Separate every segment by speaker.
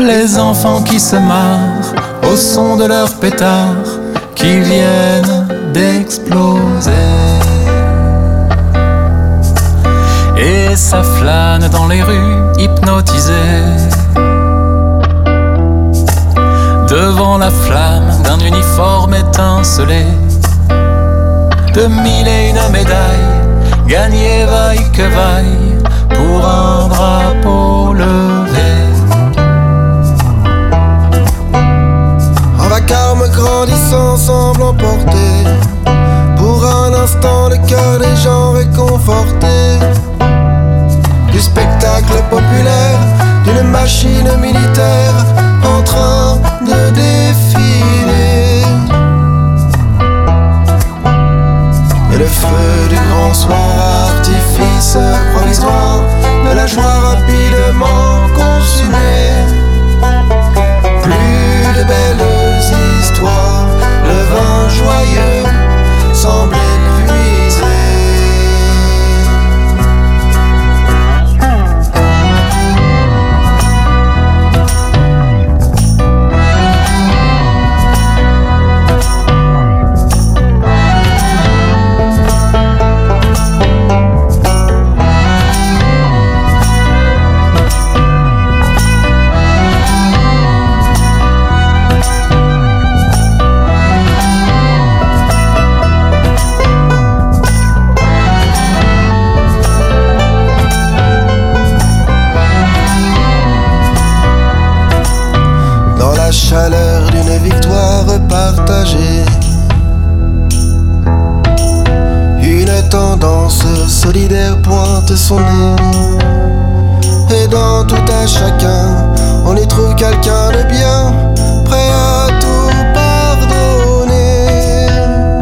Speaker 1: Les enfants qui se marrent au son de leurs pétards qui viennent d'exploser. Et ça flâne dans les rues hypnotisées devant la flamme d'un uniforme étincelé, de mille et une médailles gagnées vaille que vaille pour un drapeau levé.
Speaker 2: Un vacarme grandissant semble emporter pour un instant le cœur des gens réconfortés. Du spectacle populaire, d'une machine militaire en train de défiler. Et le feu du grand soir, artifice provisoire de la joie rapidement consumée. Plus de belles histoires, le vin joyeux semble épuisé. Chaleur d'une victoire partagée, une tendance solidaire pointe son nez. Et dans tout un chacun, on y trouve quelqu'un de bien, prêt à tout pardonner.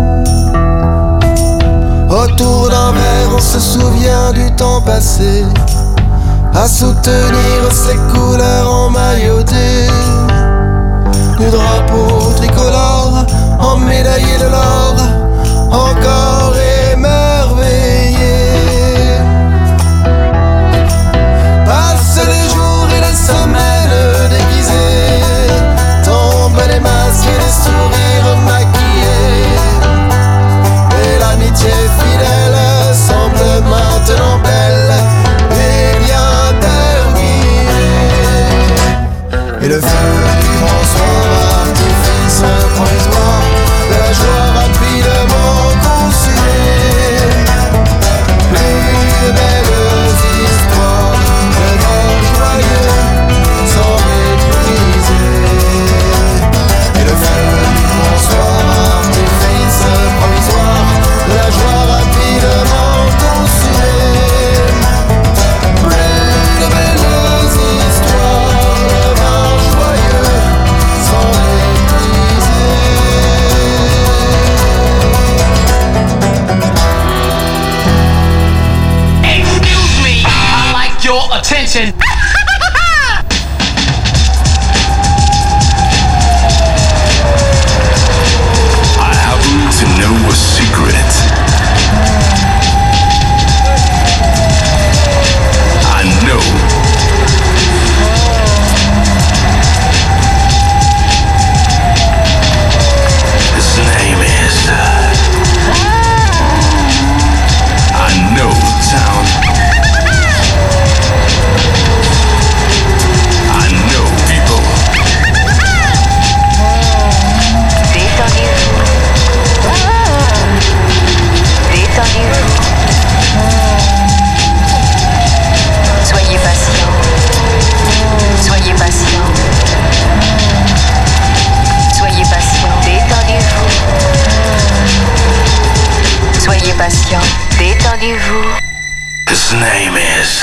Speaker 2: Autour d'un verre, on se souvient du temps passé, à soutenir ses couleurs emmaillotées. Du drapeau tricolore, emmédaillé de l'or, encore émerveillé. Passent les jours et les semaines déguisées, tombent les masques et les sourires maquillés. Et l'amitié fidèle semble maintenant belle et bien terminée. Et le feu du grand soir, artifice provisoire de la joie rapidement consumée. Plus de belles histoires, le vent joyeux semble épuisé. Et le feu du grand soir, artifice provisoire de la joie rapidement consumée. Plus de belles histoires, le vent joyeux semble épuisé.
Speaker 3: Excuse me, I'd like your attention.
Speaker 4: I happen to know a secret. I know. His name is. I know town. I know people.
Speaker 5: Détendez-vous. Détendez-vous. Soyez patient. Soyez patient. Soyez patient. Détendez-vous. Soyez patient. Détendez-vous.
Speaker 4: His name is.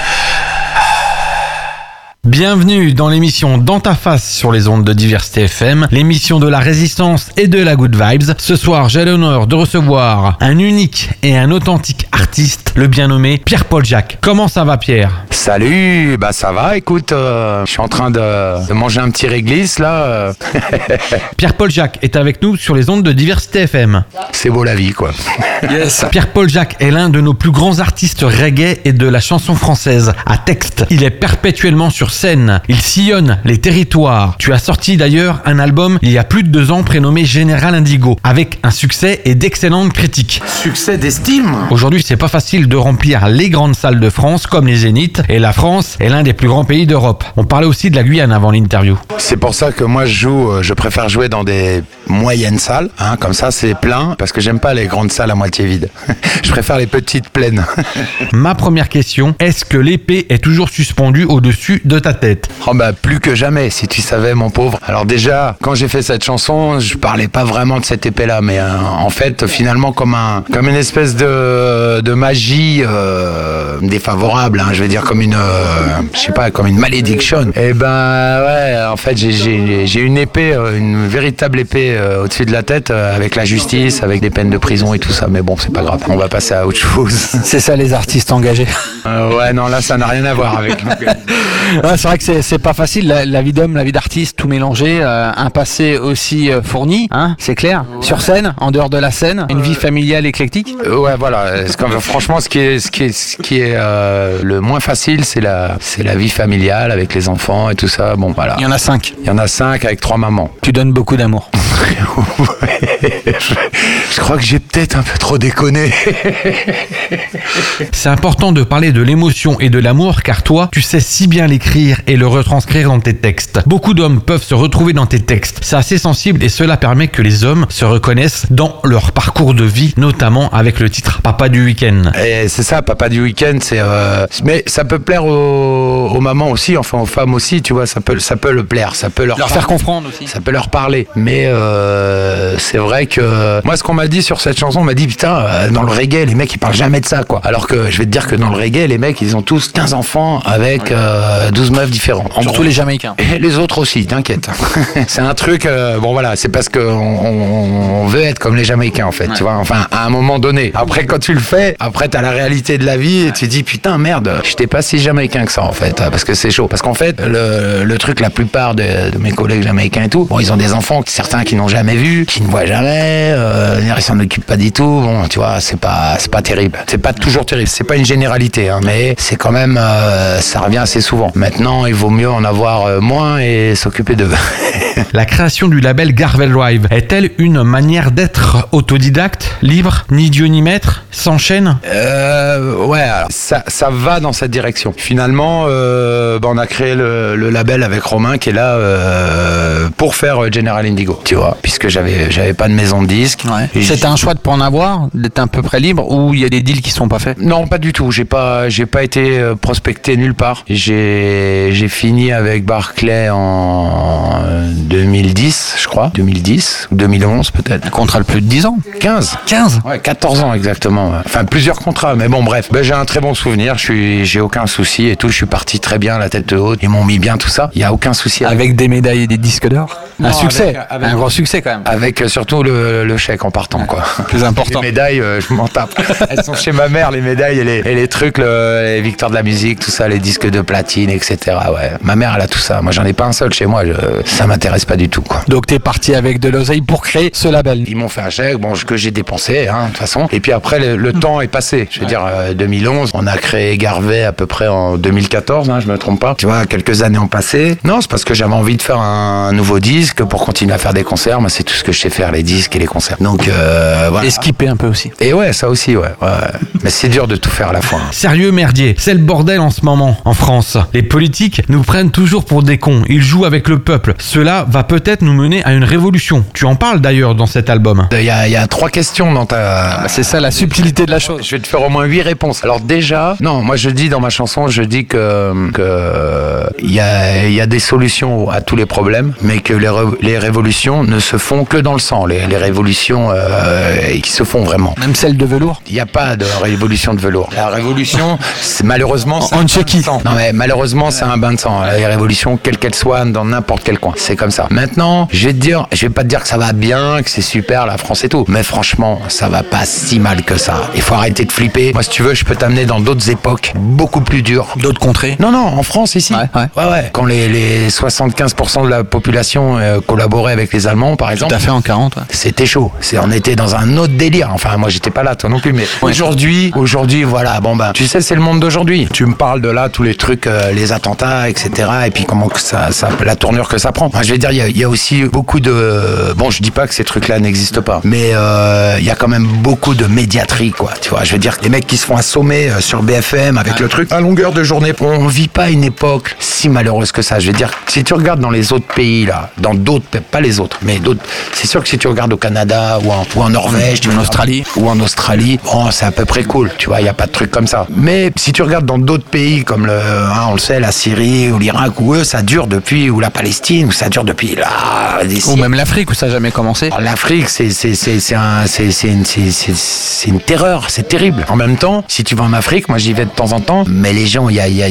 Speaker 6: Bienvenue dans l'émission Dans ta face sur les ondes de Diversité FM, l'émission de la résistance et de la good vibes. Ce soir, j'ai l'honneur de recevoir un unique et un authentique artiste, le bien nommé Pierre-Paul Jacques. Comment ça va, Pierre ?
Speaker 7: Salut, bah ça va, écoute, je suis en train de manger un petit réglisse là.
Speaker 6: Pierre-Paul Jacques est avec nous sur les ondes de Diversité FM.
Speaker 7: C'est beau la vie quoi.
Speaker 6: Yes. Pierre-Paul Jacques est l'un de nos plus grands artistes reggae et de la chanson française à texte. Il est perpétuellement sur scène. Il sillonne les territoires. Tu as sorti d'ailleurs un album il y a plus de 2 ans prénommé Général Indigo avec un succès et d'excellentes critiques.
Speaker 7: Succès d'estime.
Speaker 6: Aujourd'hui, c'est pas facile de remplir les grandes salles de France comme les Zéniths et la France est l'un des plus grands pays d'Europe. On parlait aussi de la Guyane avant l'interview.
Speaker 7: C'est pour ça que moi je préfère jouer dans des moyennes salles, hein, comme ça c'est plein, parce que j'aime pas les grandes salles à moitié vides. Je préfère les petites pleines.
Speaker 6: Ma première question, est-ce que l'épée est toujours suspendue au-dessus de ta tête?
Speaker 7: Oh bah plus que jamais, si tu savais mon pauvre. Alors déjà, quand j'ai fait cette chanson, je parlais pas vraiment de cette épée-là, mais en fait finalement comme une espèce de magie défavorable, hein, je vais dire comme une comme une malédiction. Et ben ouais, en fait j'ai une épée, une véritable épée au-dessus de la tête avec la justice, avec des peines de prison et tout ça. Mais bon, c'est pas grave, on va passer à autre chose.
Speaker 8: C'est ça les artistes engagés.
Speaker 7: Ouais, non, là ça n'a rien à voir avec.
Speaker 8: Ouais, c'est vrai que c'est pas facile, la vie d'homme, la vie d'artiste, tout mélangé, un passé aussi fourni, hein, c'est clair. Sur scène, en dehors de la scène, une vie familiale éclectique.
Speaker 7: Ouais, voilà. Franchement, ce qui est le moins facile, c'est la vie familiale avec les enfants et tout ça. Bon, voilà.
Speaker 8: Il y en a 5.
Speaker 7: Il y en a 5 avec 3 mamans.
Speaker 8: Tu donnes beaucoup d'amour.
Speaker 7: Je crois que j'ai peut-être un peu trop déconné.
Speaker 6: C'est important de parler de l'émotion et de l'amour car toi, tu sais si bien l'écrire et le retranscrire dans tes textes. Beaucoup d'hommes peuvent se retrouver dans tes textes. C'est assez sensible et cela permet que les hommes se reconnaissent dans leur parcours de vie, notamment avec le titre Papa du week-end.
Speaker 7: Et c'est ça, Papa du week-end, mais ça peut plaire aux mamans aussi, enfin aux femmes aussi, tu vois, ça peut le plaire, ça peut leur
Speaker 8: faire comprendre aussi.
Speaker 7: Ça peut leur parler. Mais c'est vrai que moi, ce qu'on m'a dit sur cette chanson, on m'a dit putain, dans le reggae, les mecs ils parlent jamais de ça, quoi. Alors que je vais te dire que dans le reggae, les mecs ils ont tous 15 enfants avec 12 meufs différentes.
Speaker 8: Surtout les Jamaïcains.
Speaker 7: Et les autres aussi, t'inquiète. C'est un truc, bon voilà, c'est parce qu'on veut être comme les Jamaïcains en fait, tu vois, enfin à un moment donné. Après quand tu le fais, après t'as la réalité de la vie et tu te dis putain merde, j'étais pas si Jamaïcain que ça en fait, parce que c'est chaud. Parce qu'en fait, le truc, la plupart de mes collègues Jamaïcains et tout, bon ils ont des enfants, certains qui n'ont jamais vu, qui ne voient jamais, ils s'en occupent pas du tout, bon tu vois, c'est pas terrible. C'est pas toujours terrible, c'est pas une généralité, hein, mais c'est quand même, ça revient assez souvent. Maintenant, il vaut mieux en avoir moins et s'occuper d'eux.
Speaker 6: La création du label Garvel Drive est-elle une manière d'être autodidacte, libre, ni Dieu ni maître, sans chaîne?
Speaker 7: Ouais, alors, ça va dans cette direction. Finalement, on a créé le label avec Romain qui est là pour faire General Indigo, tu vois, puisque j'avais pas de maison de disques.
Speaker 8: Ouais. C'était un choix de pas en avoir, d'être à peu près libre, ou il y a des deals qui sont pas faits?
Speaker 7: Non, pas du tout. J'ai pas été prospecté nulle part. J'ai fini avec Barclay en 2010, je crois. 2010 ou 2011 peut-être.
Speaker 8: Un contrat de plus de 10 ans.
Speaker 7: 15. Ouais, 14 ans exactement. Enfin, plusieurs contrats, mais bon, bref. J'ai un très bon souvenir. J'ai aucun souci et tout. Je suis parti très bien, la tête haute. Ils m'ont mis bien tout ça. Il y a aucun souci.
Speaker 8: Avec des médailles et des disques d'or. Un succès. Un gros succès quand même.
Speaker 7: Avec surtout le chèque en partant, quoi.
Speaker 8: Plus important.
Speaker 7: Les médailles, je m'en tape. Elles sont chez ma mère, les médailles et les trucs, les victoires de la musique, tout ça, les disques de platine, etc. Ouais. Ma mère, elle a tout ça. Moi, j'en ai pas un seul chez moi. Ça m'intéresse pas du tout, quoi.
Speaker 8: Donc, t'es parti avec de l'oseille pour créer ce label.
Speaker 7: Ils m'ont fait un chèque, que j'ai dépensé, hein, de toute façon. Et puis après, le temps est passé. Je veux dire, 2011, on a créé Garvet à peu près en 2014, hein, je me trompe pas. Tu vois, quelques années ont passé. Non, c'est parce que j'avais envie de faire un nouveau disque pour continuer à faire des concerts. Moi, c'est tout ce que je sais faire, les disques et les concerts. Donc, voilà.
Speaker 8: Et skipper un peu aussi.
Speaker 7: Et ouais, ça aussi, ouais. Mais c'est dur de tout faire à la fois.
Speaker 6: Sérieux merdier, c'est le bordel en ce moment, en France. Les politiques nous prennent toujours pour des cons. Ils jouent avec le peuple. Cela va peut-être nous mener à une révolution. Tu en parles d'ailleurs dans cet album.
Speaker 7: Il y a 3 questions dans ta...
Speaker 8: c'est ça la subtilité de la chose.
Speaker 7: Je vais te faire au moins 8 réponses. Alors déjà, non, moi je dis dans ma chanson, je dis que il y a des solutions à tous les problèmes, mais que les révolutions ne se font que dans le sang. Les révolutions qui se font vraiment.
Speaker 8: Même celle de velours.
Speaker 7: Il n'y a pas de révolution de velours. La révolution, malheureusement, c'est un bain de sang. Non mais malheureusement, c'est un bain de sang. Les révolutions, quelles qu'elles soient, dans n'importe quel coin. C'est comme comme ça. Maintenant, je vais pas te dire que ça va bien, que c'est super la France et tout, mais franchement, ça va pas si mal que ça. Il faut arrêter de flipper. Moi, si tu veux, je peux t'amener dans d'autres époques beaucoup plus dures.
Speaker 8: D'autres contrées?
Speaker 7: Non, en France ici. Ouais. Quand les 75% de la population collaborait avec les Allemands, par exemple.
Speaker 8: Tout à fait, en 40. Ouais.
Speaker 7: C'était chaud. On était dans un autre délire. Enfin, moi, j'étais pas là, toi non plus, mais aujourd'hui, voilà, bon ben, tu sais, c'est le monde d'aujourd'hui. Tu me parles de là, tous les trucs, les attentats, etc. Et puis comment que ça la tournure que ça prend. Enfin, je vais dire, il y a aussi beaucoup de, bon, je dis pas que ces trucs-là n'existent pas, mais il y a quand même beaucoup de médiaterie, quoi. Tu vois, je veux dire, les mecs qui se font assommer sur BFM avec le truc à longueur de journée. On vit pas une époque si malheureuse que ça. Je veux dire, si tu regardes dans les autres pays là, dans d'autres, pas les autres, mais d'autres, c'est sûr que si tu regardes au Canada ou en Norvège, en Australie, bon, c'est à peu près cool. Tu vois, il y a pas de trucs comme ça. Mais si tu regardes dans d'autres pays comme on le sait, la Syrie ou l'Irak, où eux, ça dure depuis, ou la Palestine, où ça dure depuis là.
Speaker 8: Ou même l'Afrique, où ça n'a jamais commencé.
Speaker 7: Alors, l'Afrique, c'est une terreur, c'est terrible. En même temps, si tu vas en Afrique, moi j'y vais de temps en temps, mais les gens, il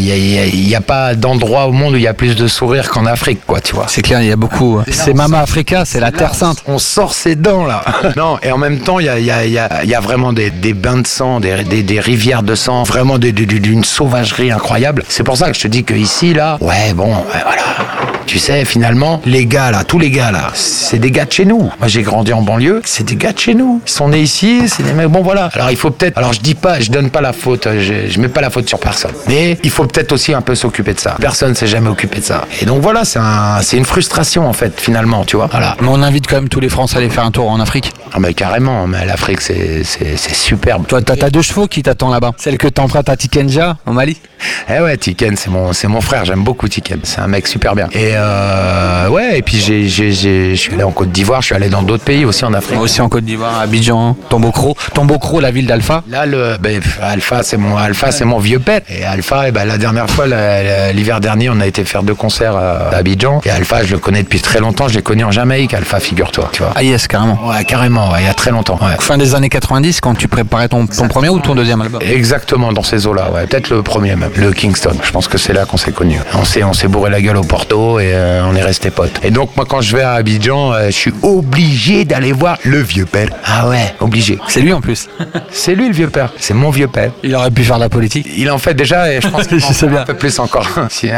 Speaker 7: y a pas d'endroit au monde où il y a plus de sourires qu'en Afrique, quoi, tu vois.
Speaker 8: C'est clair, il y a beaucoup. C'est Mama Africa, c'est la terre sainte.
Speaker 7: On sort ses dents là. Non, et en même temps, il y a vraiment des bains de sang, des rivières de sang, vraiment d'une sauvagerie incroyable. C'est pour ça que je te dis que ici là, ouais, bon, voilà. Tu sais, finalement, les gars là, tous les gars là, c'est des gars de chez nous. Moi, j'ai grandi en banlieue, c'est des gars de chez nous. Ils sont nés ici, c'est des mecs. Bon, voilà. Alors, il faut peut-être. Alors, je donne pas la faute, je mets pas la faute sur personne. Mais il faut peut-être aussi un peu s'occuper de ça. Personne s'est jamais occupé de ça. Et donc, voilà, c'est une frustration, en fait, finalement, tu vois. Voilà.
Speaker 8: Mais on invite quand même tous les Français à aller faire un tour en Afrique.
Speaker 7: Ah, mais carrément, mais l'Afrique, c'est superbe.
Speaker 8: Toi, t'as 2 chevaux qui t'attendent là-bas. Celle que t'empruntes à Tikenja, au Mali.
Speaker 7: Eh ouais, Tiken, c'est mon frère, j'aime beaucoup Tiken. C'est un mec super bien. Et ouais, et puis je suis allé en Côte d'Ivoire, je suis allé dans d'autres pays aussi en Afrique.
Speaker 8: Moi aussi en Côte d'Ivoire, Abidjan, Tombouctou, la ville d'Alpha.
Speaker 7: Là, Alpha, c'est mon vieux père. Et Alpha, la dernière fois, l'hiver dernier, on a été faire 2 concerts à Abidjan. Et Alpha, je le connais depuis très longtemps. Je l'ai connu en Jamaïque, Alpha, figure-toi. Tu vois.
Speaker 8: Ah yes, carrément.
Speaker 7: Ouais, carrément. Ouais, il y a très longtemps. Ouais.
Speaker 8: Fin des années 90, quand tu préparais ton premier ou ton deuxième album.
Speaker 7: Exactement, dans ces eaux-là. Ouais, peut-être le premier même, le Kingston. Je pense que c'est là qu'on s'est connus. On s'est bourré la gueule au Porto et on est restés potes. Et donc moi, quand je vais à Abidjan, je suis obligé d'aller voir le vieux père. Ah ouais, obligé.
Speaker 8: C'est lui en plus.
Speaker 7: C'est lui le vieux père. C'est mon vieux père.
Speaker 8: Il aurait pu faire de la politique.
Speaker 7: Il en fait déjà et je pense qu'il
Speaker 8: sais bien.
Speaker 7: Un peu plus encore.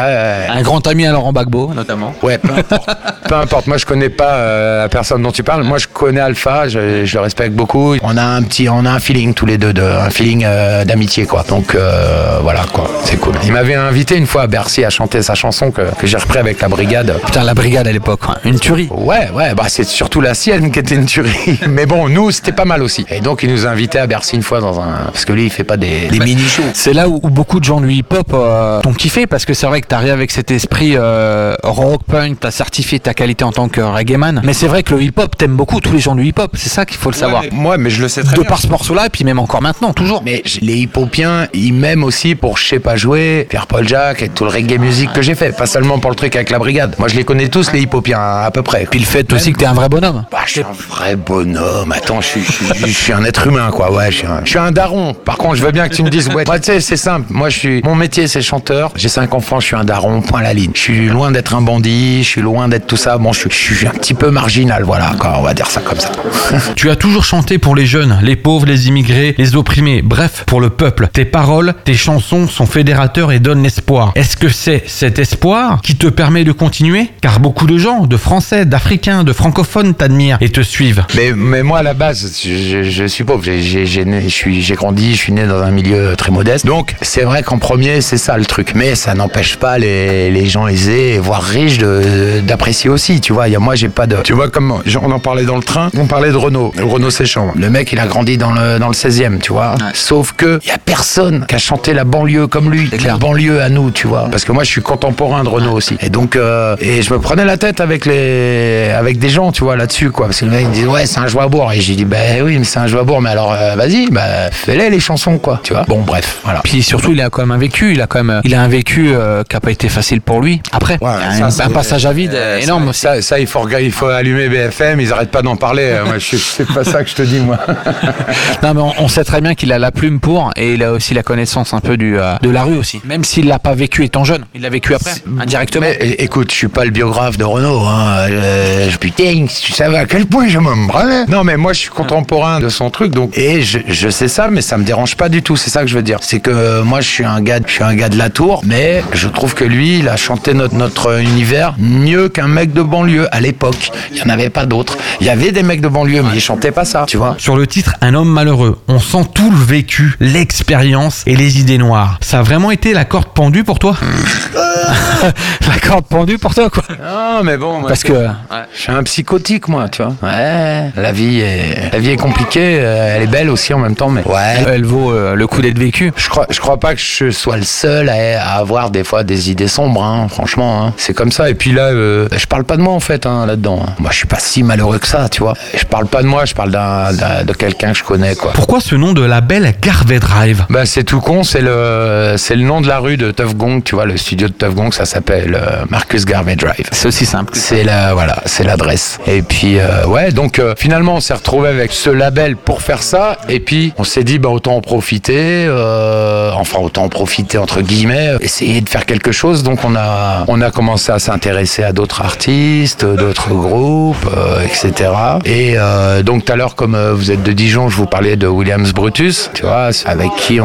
Speaker 8: Un grand ami à Laurent Gbagbo, notamment.
Speaker 7: Ouais, peu importe. Moi, je connais pas la personne dont tu parles. Moi, je connais Alpha. Je le respecte beaucoup. On a un feeling tous les deux, un feeling d'amitié, quoi. Donc voilà, quoi. C'est cool. Il m'avait invité une fois à Bercy à chanter sa chanson que j'ai repris avec la Brigade.
Speaker 8: Putain, la Brigade à l'époque, une tuerie.
Speaker 7: Ouais, bah c'est surtout la sienne qui était une tuerie. Mais bon, nous, c'était pas mal aussi. Et donc, il nous a invités à Bercy une fois parce que lui, il fait pas des mini-shows.
Speaker 8: C'est là où beaucoup de gens du hip-hop t'ont kiffé, parce que c'est vrai que t'arrives avec cet esprit rock, punk, t'as certifié ta qualité en tant que reggaeman. Mais c'est vrai que le hip-hop t'aime beaucoup, tous les gens du hip-hop. C'est ça qu'il faut le savoir.
Speaker 7: Moi, mais je le sais très bien.
Speaker 8: De par ce morceau-là, et puis même encore maintenant, toujours.
Speaker 7: Mais les hip-hopiens, ils m'aiment aussi pour Je sais pas jouer, Pierre-Paul Jacques et tout le reggae musique que j'ai fait. Pas seulement pour le truc avec la Brigade. Moi, je les connais tous, les hip-hopiens, à peu près.
Speaker 8: Puis le fait aussi que t'es un vrai bonhomme.
Speaker 7: Bah, je suis un vrai bonhomme. Attends, je suis un être humain, quoi. Ouais, je suis un daron. Par contre, je veux bien que tu me dises, ouais, moi, tu sais, c'est simple. Moi, mon métier, c'est chanteur. J'ai 5 enfants, je suis un daron, point à la ligne. Je suis loin d'être un bandit, je suis loin d'être tout ça. Bon, je suis un petit peu marginal, voilà, quoi. On va dire ça comme ça.
Speaker 6: Tu as toujours chanté pour les jeunes, les pauvres, les immigrés, les opprimés, bref, pour le peuple. Tes paroles, tes chansons sont fédérateurs et donnent l'espoir. Est-ce que c'est cet espoir qui te permet de continuer? Car beaucoup de gens, de Français, d'Africains, de francophones t'admirent et te suivent.
Speaker 7: Mais moi, à la base, je suis pauvre. J'ai grandi, je suis né dans un milieu très modeste. Donc, c'est vrai qu'en premier, c'est ça le truc. Mais ça n'empêche pas les gens aisés, voire riches, d'apprécier aussi. Tu vois, moi, j'ai pas de... Tu vois, comme on en parlait dans le train, on parlait de Renaud Séchant. Le mec, il a grandi dans le 16e, tu vois. Ouais. Sauf que y a personne qui a chanté la banlieue comme lui. La banlieue à nous, tu vois. Parce que moi, je suis contemporain de Renaud aussi. Et donc, et je me prenais la tête avec des gens, tu vois, là-dessus, quoi. Parce que le mec, il me disait, ouais, c'est un Joibourg. Et j'ai dit, oui, mais c'est un Joibourg. Mais alors, vas-y, fais-les les chansons, quoi. Tu vois. Bon, bref, voilà.
Speaker 8: Puis surtout, il a quand même un vécu. Il a un vécu qui a pas été facile pour lui. Après,
Speaker 7: ouais,
Speaker 8: un passage à vide énorme.
Speaker 7: Ça, il faut allumer BFM. Ils arrêtent pas d'en parler. Moi, c'est pas ça que je te dis, moi.
Speaker 8: Non, mais on sait très bien qu'il a la plume pour, et il a aussi la connaissance un peu de la rue aussi. Même s'il l'a pas vécu étant jeune, il l'a vécu après, indirectement.
Speaker 7: Mais écoute, je suis pas le biographe de Renaud, hein. Putain, tu savais à quel point je me branlais. Non, mais moi, je suis contemporain de son truc, donc, et je sais ça, mais ça me dérange pas du tout. C'est ça que je veux dire. C'est que moi, je suis un gars de la tour, mais je trouve que lui, il a chanté notre univers mieux qu'un mec de banlieue à l'époque. Il y en avait pas d'autres. Il y avait des mecs de banlieue, mais ils chantaient pas ça, tu vois.
Speaker 6: Sur le titre Un homme malheureux, on sent tout le vécu, l'expérience et les idées noires. Ça a vraiment été la corde pendue pour toi?
Speaker 8: La corde pendue pour toi, quoi.
Speaker 7: Non, mais bon, moi,
Speaker 8: parce que
Speaker 7: je suis un psychotique, moi, tu vois. Ouais, la vie est compliquée, elle est belle aussi en même temps, mais ouais.
Speaker 8: Elle vaut le coup d'être vécue.
Speaker 7: Je crois pas que je sois le seul à avoir des fois des idées sombres, hein, franchement. Hein. C'est comme ça. Et puis là, je parle pas de moi en fait hein, là-dedans. Hein. Moi, je suis pas si malheureux que ça, tu vois. Je parle pas de moi, je parle de quelqu'un que je connais, quoi.
Speaker 6: Pourquoi ce nom de label Garvey Drive?
Speaker 7: Bah, c'est tout con. C'est le nom de la rue de Tuff Gong, tu vois. Le studio de Tuff Gong, ça s'appelle Marcus Garvey Drive.
Speaker 8: C'est aussi simple.
Speaker 7: C'est l'adresse. Et puis ouais, donc finalement, on s'est retrouvé avec ce label pour faire ça. Et puis on s'est dit, bah autant en profiter. Autant en profiter entre guillemets. Essayer de faire quelque chose. Donc on a commencé à s'intéresser à d'autres artistes, d'autres groupes, etc. Et donc tout à l'heure, comme vous êtes de Dijon, je vous parlais de Williams Brutus, tu vois, avec qui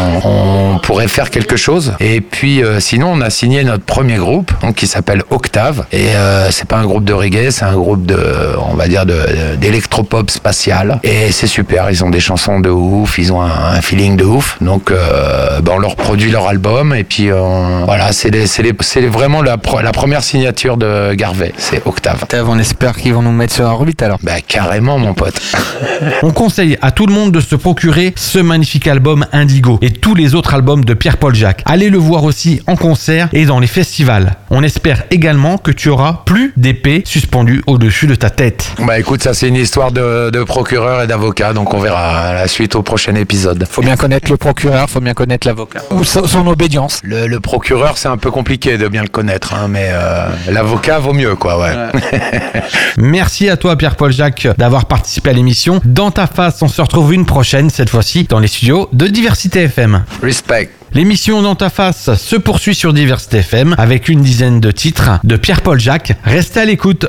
Speaker 7: on pourrait faire quelque chose. Et puis sinon, on a signé notre premier groupe, donc qui s'appelle Octave. Et c'est pas un groupe de reggae, c'est un groupe on va dire d'électropop spatial. Et c'est super, ils ont des chansons de ouf, ils ont un feeling de ouf. Donc on leur produit leur album et puis voilà, c'est vraiment la première signature de Garvey, c'est Octave.
Speaker 8: On espère qu'ils vont nous mettre sur orbite alors.
Speaker 7: Bah carrément mon pote.
Speaker 6: On conseille à tout le monde de se procurer ce magnifique album Indigo et tous les autres albums de Pierre-Paul Jacques. Allez le voir aussi en concert et dans les festivals. On espère également que tu auras plus d'épées suspendues au-dessus de ta tête.
Speaker 7: Bah écoute, ça c'est une histoire de procureur et d'avocat, donc on verra la suite au prochain épisode.
Speaker 8: Faut bien connaître le procureur, faut bien connaître l'avocat. Ou son obédience.
Speaker 7: Le procureur, c'est un peu compliqué de bien le connaître, hein, mais l'avocat vaut mieux, quoi, ouais.
Speaker 6: Merci à toi, Pierre-Paul Jacques, d'avoir participé à l'émission. Dans ta face, on se retrouve une prochaine, cette fois-ci, dans les studios de Diversité FM.
Speaker 7: Respect.
Speaker 6: L'émission Dans ta face se poursuit sur Diversité FM avec une dizaine de titres de Pierre-Paul Jacques. Restez à l'écoute.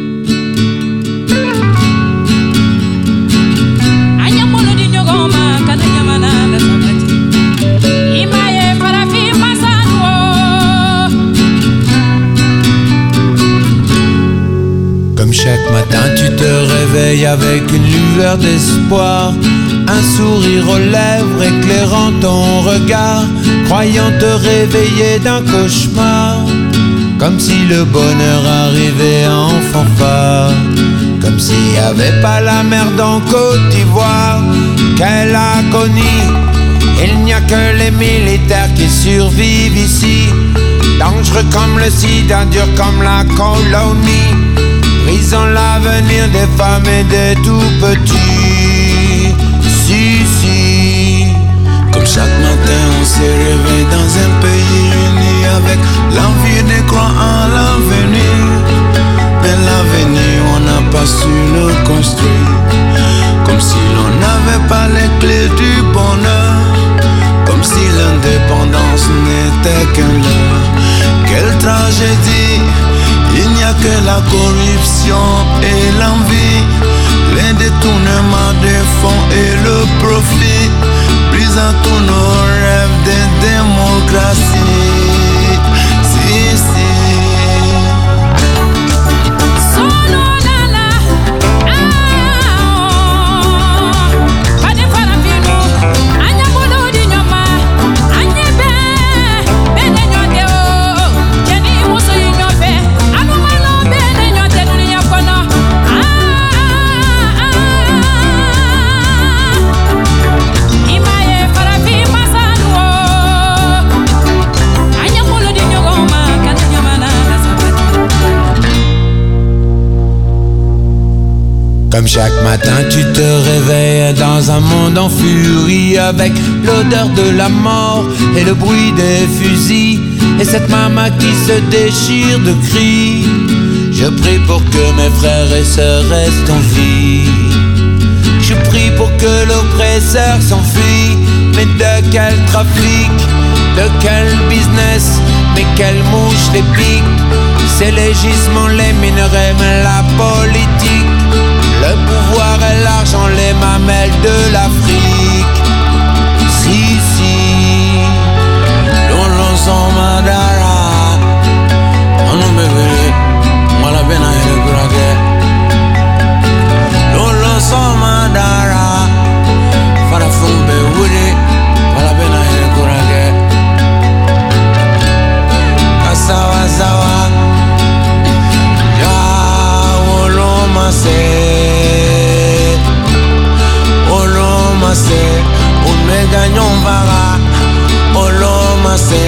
Speaker 1: Comme chaque matin tu te réveilles avec une lueur d'espoir, un sourire aux lèvres éclairant ton regard, croyant te réveiller d'un cauchemar, comme si le bonheur arrivait en fanfare, comme s'il n'y avait pas la merde en Côte d'Ivoire. Quelle agonie, il n'y a que les militaires qui survivent ici, dangereux comme le sida, dur comme la colonie, brisant l'avenir des femmes et des tout-petits. Si, comme chaque matin on s'est réveillé dans un pays uni, avec l'envie de croire en l'avenir. Mais l'avenir on n'a pas su le construire, comme si l'on n'avait pas les clés du bonheur, comme si l'indépendance n'était qu'un leurre. Quelle tragédie, il n'y a que la corruption et l'envie, les détournements des fonds et le profit, brisant tous nos rêves de démocratie. Si. Comme chaque matin tu te réveilles dans un monde en furie, avec l'odeur de la mort et le bruit des fusils, et cette maman qui se déchire de cris. Je prie pour que mes frères et sœurs restent en vie, je prie pour que l'oppresseur s'enfuit. Mais de quel trafic, de quel business, mais quelle mouche les pique, C'est les gisements, les minerais, mais la politique, le pouvoir et l'argent, les mamelles de l'Afrique. Si, l'on s'en mandara, on nous bébé, moi la peine à le braquer. L'on s'en mandara, fara fumbe wuri, moi la peine à le braquer. Kasawa sawa, ya olomase, un megañón vaga, olomase,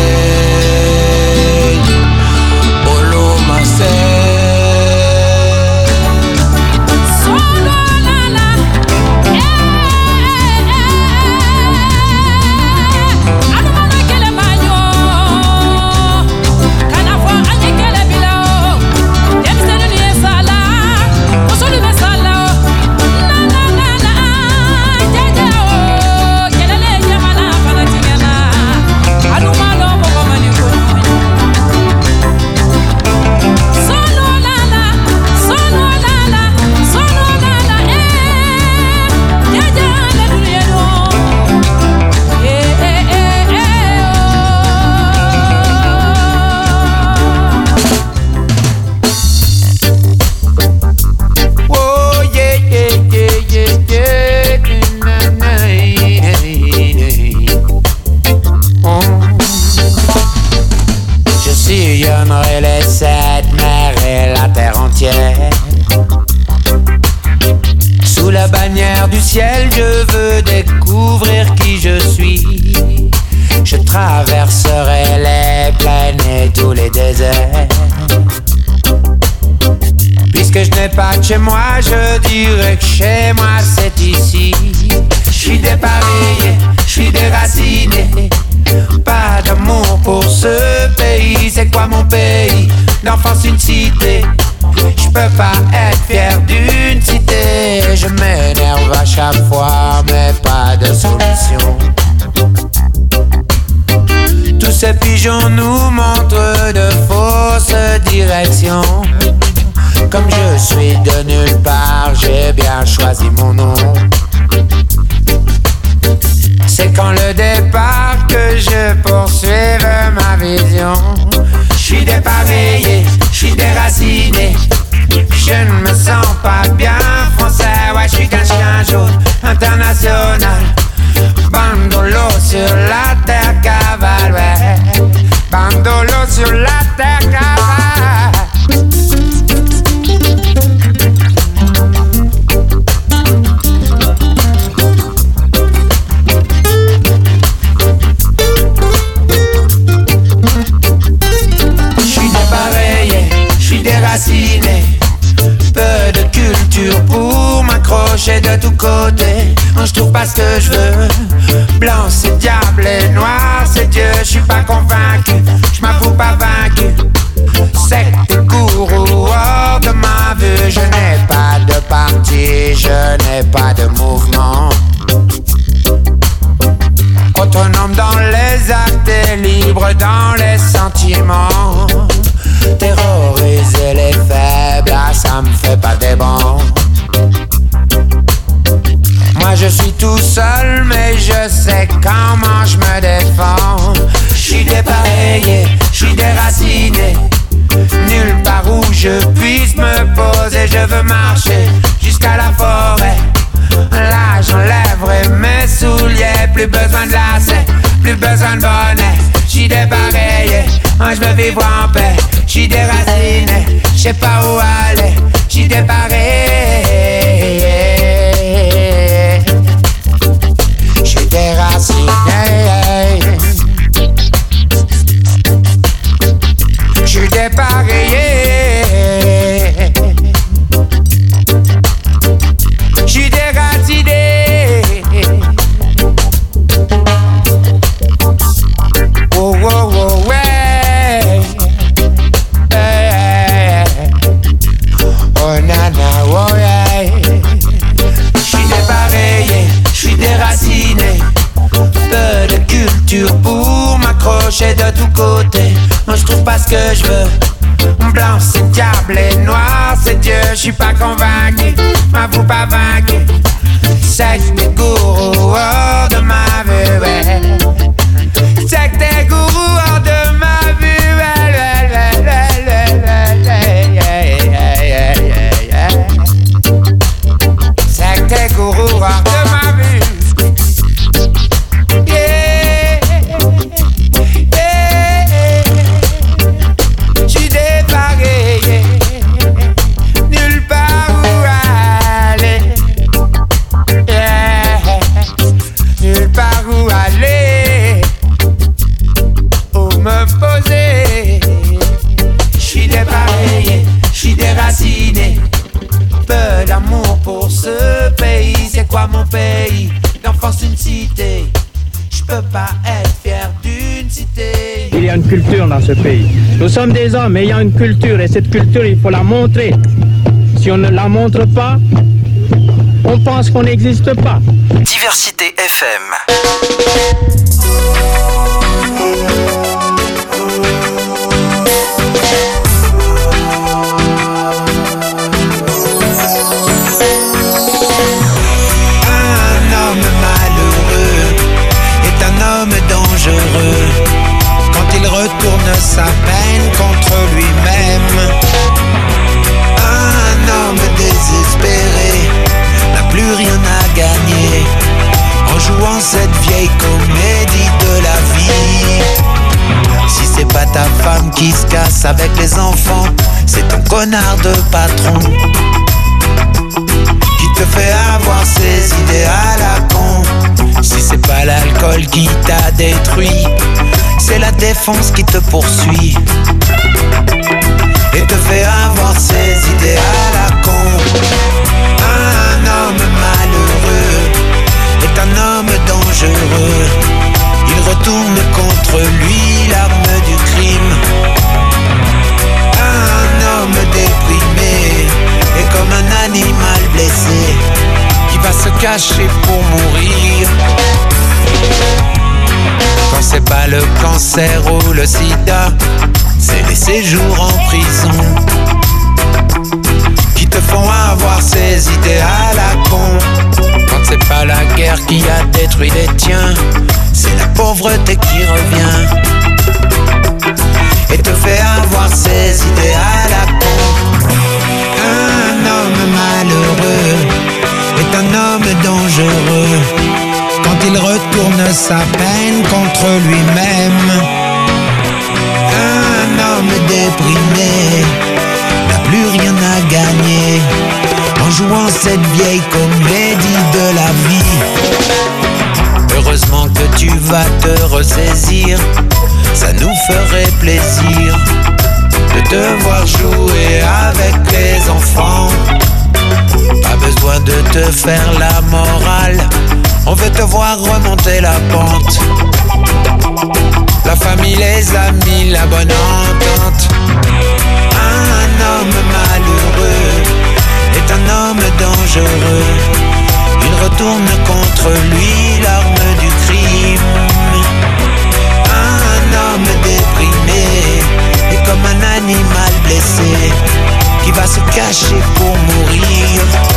Speaker 1: olomase. Sous la bannière du ciel, je veux découvrir qui je suis. Je traverserai les plaines et tous les déserts. Puisque je n'ai pas de chez moi, je dirais que chez moi c'est ici. Je suis dépareillé, je suis déraciné. Pas d'amour pour ce pays. C'est quoi mon pays? D'enfance une cité. Je peux pas être fier d'une cité. Je m'énerve à chaque fois, mais pas de solution. Tous ces pigeons nous montrent de fausses directions. Comme je suis de nulle part, j'ai bien choisi mon nom. C'est quand le départ que je poursuive ma vision. Je suis dépareillé, je suis déraciné. Je ne me sens pas bien français. Ouais, je suis qu'un chien jaune international. Bandolo sur la terre cavale, ouais. Bandolo sur la terre cavale. Déraciné, peu de culture pour m'accrocher de tous côtés. Je trouve pas ce que je veux. Blanc c'est diable et noir c'est Dieu. Je suis pas convaincu, je m'avoue pas vaincu. Secte et gourou hors de ma vue. Je n'ai pas de parti, je n'ai pas de mouvement. Autonome dans les actes et libre dans les sentiments. Terroriser les faibles, ça me fait pas des bons. Moi je suis tout seul, mais je sais comment je me défends. Je suis dépareillé, je suis déraciné. Nulle part où je puisse me poser. Je veux marcher jusqu'à la forêt. Là j'enlèverai mes souliers. Plus besoin de lacets, plus besoin de bonnet. Je suis dépareillé, je veux vivre en paix. Je suis déraciné, je sais pas où aller. Je suis dépareillé. Je suis déraciné. Je suis dépareillé. Je suis déraciné. Oh, oh, oh, ouais. Oh, nana, oh, yeah. Je suis dépareillé, je suis déraciné. Peu de culture pour m'accrocher de tous côtés. Moi je trouve pas ce que je veux. Blanc c'est diable et noir c'est Dieu. Je suis pas convaincu, m'avoue pas vaincu. Secte gourou hors de ma vue, ouais. Secte gourou hors de ma vue, secte gourou hors de ma vue. J'suis dépareillé, nulle part où aller. Nulle part où aller, où me poser. J'suis dépareillé, j'suis déraciné. Peu d'amour pour ce pays. C'est quoi mon pays? L'enfance d'une cité. J'peux pas être fier d'une cité.
Speaker 9: Il y a une culture dans ce pays. Nous sommes des hommes ayant une culture et cette culture il faut la montrer. Si on ne la montre pas, on pense qu'on n'existe pas.
Speaker 10: Diversité FM.
Speaker 1: Dangereux quand il retourne sa peine contre lui-même. Un homme désespéré n'a plus rien à gagner en jouant cette vieille comédie de la vie. Si c'est pas ta femme qui se casse avec les enfants, c'est ton connard de patron qui te fait avoir ses idées à la con. Si c'est pas l'alcool qui t'a détruit, c'est la défense qui te poursuit et te fait avoir ses idées à la con. Un homme malheureux est un homme dangereux. Il retourne contre lui l'arme du crime. Un homme déprimé est comme un animal blessé qui va se cacher pour mourir. Quand c'est pas le cancer ou le sida, c'est les séjours en prison qui te font avoir ces idées à la con. Quand c'est pas la guerre qui a détruit les tiens, c'est la pauvreté qui revient et te fait avoir ces idées à la con. Un homme malheureux est un homme dangereux quand il retourne sa peine contre lui-même. Un homme déprimé n'a plus rien à gagner en jouant cette vieille comédie de la vie. Heureusement que tu vas te ressaisir, ça nous ferait plaisir de te voir jouer avec les enfants. Pas besoin de te faire la morale, on veut te voir remonter la pente. La famille, les amis, la bonne entente. Un homme malheureux est un homme dangereux. Il retourne contre lui l'arme du crime. Un homme déprimé est comme un animal blessé qui va se cacher pour mourir.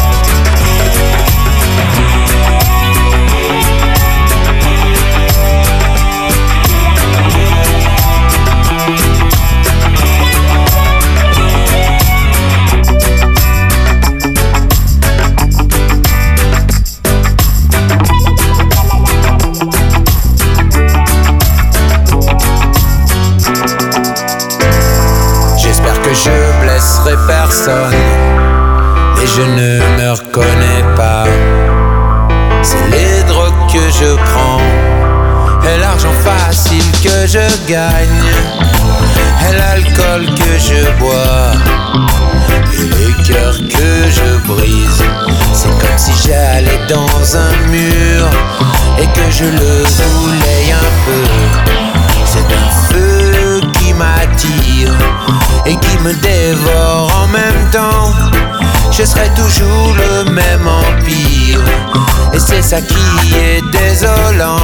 Speaker 1: Je blesserai personne et je ne me reconnais pas. C'est les drogues que je prends et l'argent facile que je gagne et l'alcool que je bois et les cœurs que je brise. C'est comme si j'allais dans un mur et que je le voulais un peu. C'est un feu qui m'attire et qui me dévore en même temps. Je serai toujours le même empire et c'est ça qui est désolant.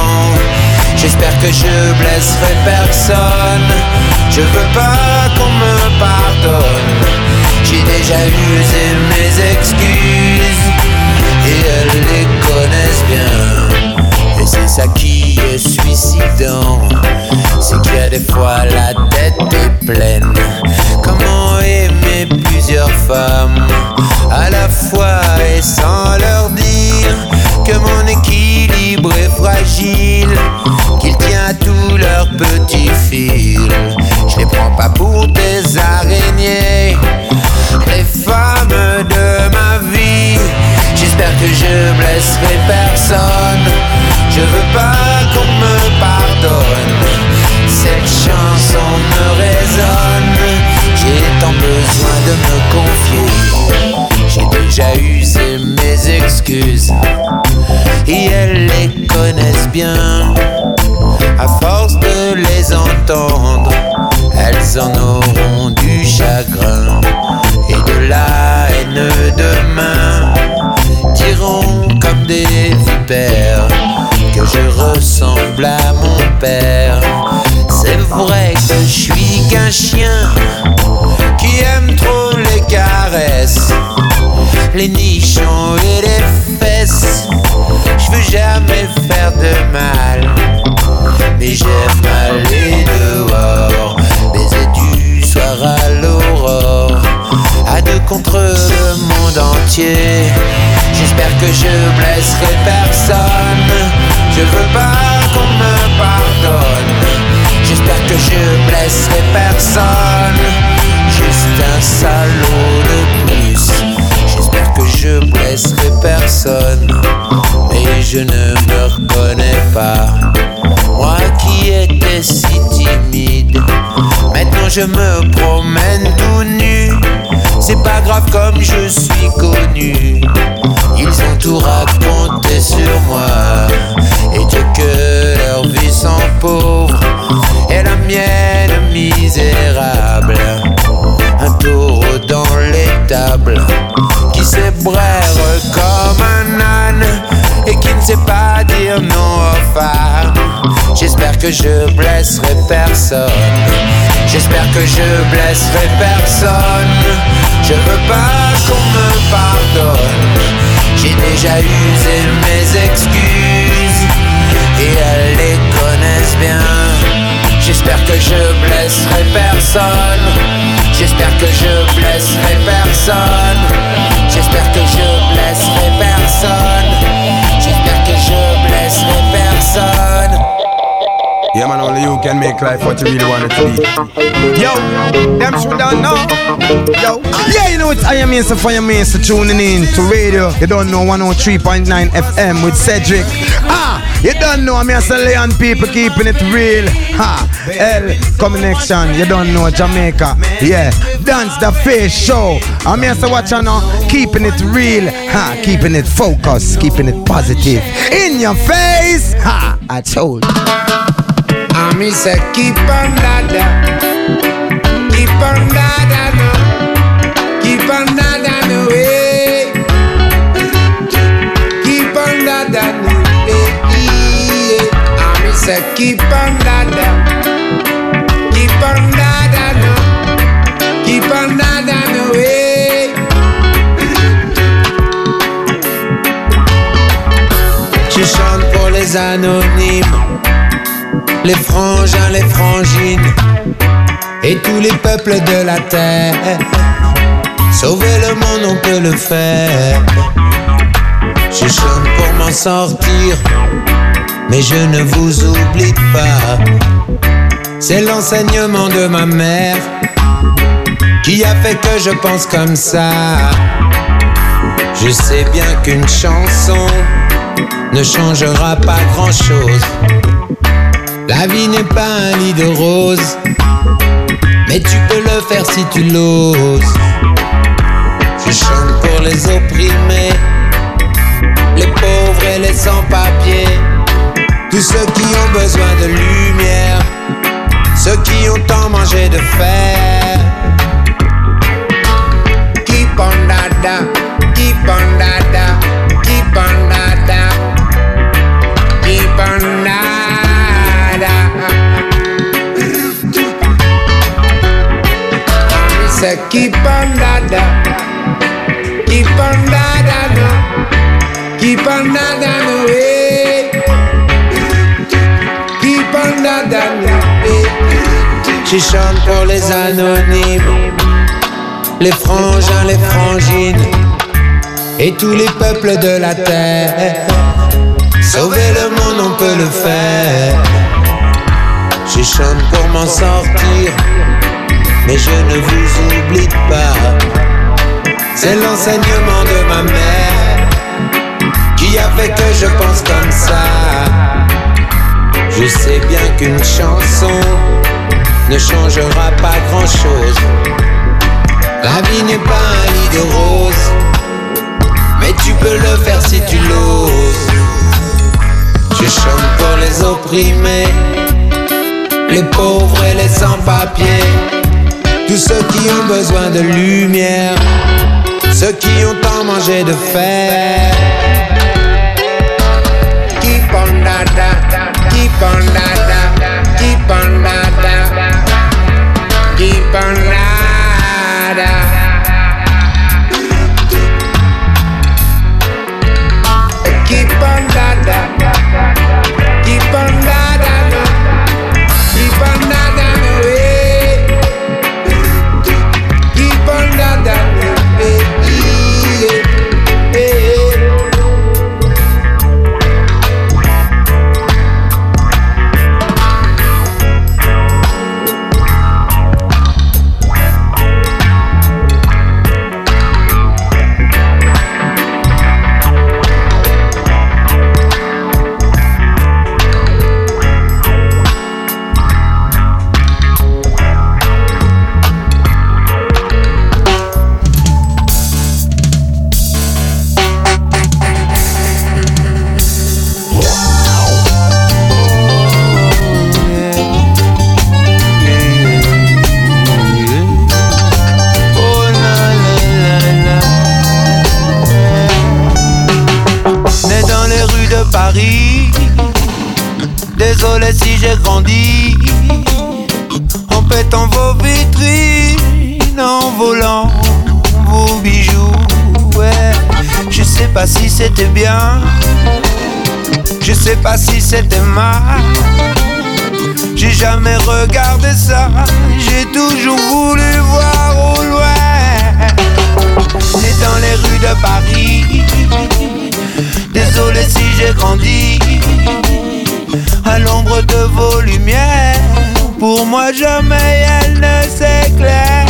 Speaker 1: J'espère que je blesserai personne. Je veux pas qu'on me pardonne. déjà usé mes excuses et elles les connaissent bien. Et c'est ça qui est suicidant, c'est qu'il y a des fois la tête est pleine. Comment aimer plusieurs femmes à la fois et sans leur dire que mon équilibre est fragile, qu'il tient à tous leurs petits fils. Je les prends pas pour des araignées, les femmes de ma vie. J'espère que je blesserai personne, je veux pas qu'on me pardonne. Cette chanson me résonne, j'ai tant besoin de me confier. J'ai déjà usé mes excuses et elles les connaissent bien. À force de les entendre, elles en auront du chagrin et de la haine demain. Diront comme des vipères que je ressemble à mon père. C'est vrai que je suis qu'un chien qui aime trop les caresses, les nichons et les fesses. Je veux jamais faire de mal, mais j'aime aller dehors, baiser du soir à l'aurore, à deux contre le monde entier. J'espère que je blesserai personne, je veux pas qu'on me pardonne. J'espère que je blesserai personne, juste un salaud de plus. J'espère que je blesserai personne, mais je ne me reconnais pas. Moi qui étais si timide, maintenant je me promène tout nu. C'est pas grave comme je suis connu, ils ont tout raconté sur moi. Et Dieu que leur vie sont pauvres et la mienne misérable. Un taureau dans l'étable qui s'ébraire comme un âne et qui ne sait pas dire non aux femmes. J'espère que je blesserai personne, j'espère que je blesserai personne. Je veux pas qu'on me pardonne, j'ai déjà usé mes excuses et elles les connaissent bien. J'espère que je blesserai personne, j'espère que je blesserai personne. J'espère que je blesserai personne, j'espère que je blesserai personne.
Speaker 11: Yeah man, only you can make life what you really want it to be. Yo, them should don't know. Yo, yeah, you know it's I Am Mr. Fire Mr. tuning in to radio. You don't know 103.9 FM with Cedric. You don't know I'm Mr. Leon people keeping it real. L Connection, you don't know Jamaica. Yeah, Dance the Face Show. I'm Mr. Watcher now, keeping it real. Keeping it focused, keeping it positive. In your face. I told you.
Speaker 1: Me say keep on dada, keep on dada no, keep on dada no way, keep on dada no way. Me say keep on dada, keep on dada no, keep on dada no way. Je chante pour les anonymes, les frangins, les frangines et tous les peuples de la terre. Sauver le monde, on peut le faire. Je chante pour m'en sortir, mais je ne vous oublie pas. C'est l'enseignement de ma mère qui a fait que je pense comme ça. Je sais bien qu'une chanson ne changera pas grand-chose. La vie n'est pas un lit de roses, mais tu peux le faire si tu l'oses. Je chante pour les opprimés, les pauvres et les sans-papiers, tous ceux qui ont besoin de lumière, ceux qui ont tant mangé de fer. Keep on dada, keep on dada, keep on dada, keep on dada. Keep on dada, Keep on da-da-da. Keep on da-da-da, way. Keep on da-da-da, way. Je chante pour les anonymes, les frangins, les frangines et tous les peuples de la terre. Sauver le monde, on peut le faire. Je chante pour m'en sortir, mais je ne vous oublie pas. C'est l'enseignement de ma mère qui a fait que je pense comme ça. Je sais bien qu'une chanson ne changera pas grand-chose. La vie n'est pas un lit de roses, mais tu peux le faire si tu l'oses. Je chante pour les opprimés, les pauvres et les sans-papiers, tous ceux qui ont besoin de lumière, ceux qui ont tant mangé de fer. Keep on da-da, keep on da-da, keep on da-da, keep on da-da. Keep on da-da, keep on da-da, keep on da-da, way. Keep on da-da, désolé si j'ai grandi en pétant vos vitrines, en volant vos bijoux. Ouais, je sais pas si c'était bien, je sais pas si c'était mal. J'ai jamais regardé ça, j'ai toujours voulu voir au loin. Né dans les rues de Paris, désolé si j'ai grandi à l'ombre de vos lumières. Pour moi jamais elle ne s'éclaire.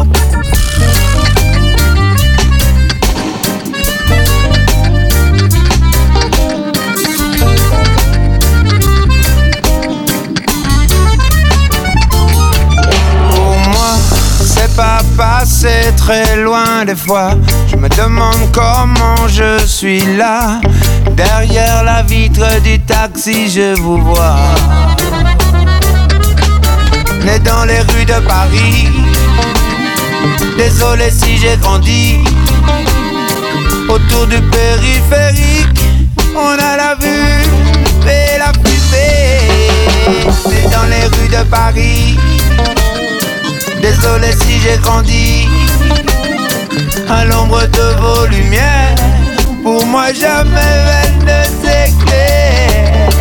Speaker 1: Pour moi c'est pas passé très loin des fois. Je me demande comment je suis là. Derrière la vitre du taxi, je vous vois. Né dans les rues de Paris, désolé si j'ai grandi autour du périphérique. On a la vue et la fumée. Né dans les rues de Paris, désolé si j'ai grandi à l'ombre de vos lumières. Pour moi jamais elle ne s'éclaire.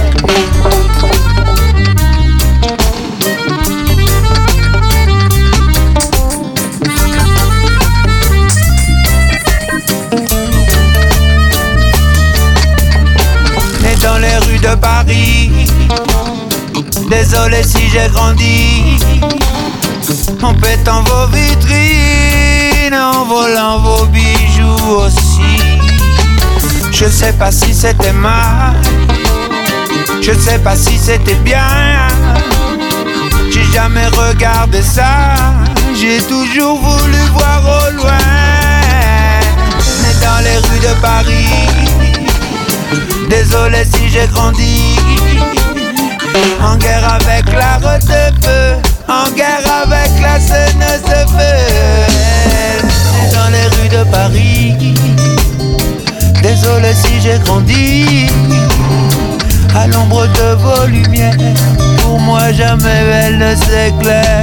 Speaker 1: Né dans les rues de Paris, désolé si j'ai grandi en pétant vos vitrines, en volant vos bijoux aussi. Je sais pas si c'était mal, je sais pas si c'était bien. J'ai jamais regardé ça, j'ai toujours voulu voir au loin. Né dans les rues de Paris, désolé si j'ai grandi en guerre avec la route de feu, en guerre avec la Seine-Saint-Denis. Né dans les rues de Paris, désolé si j'ai grandi à l'ombre de vos lumières. Pour moi jamais elle ne s'éclaire.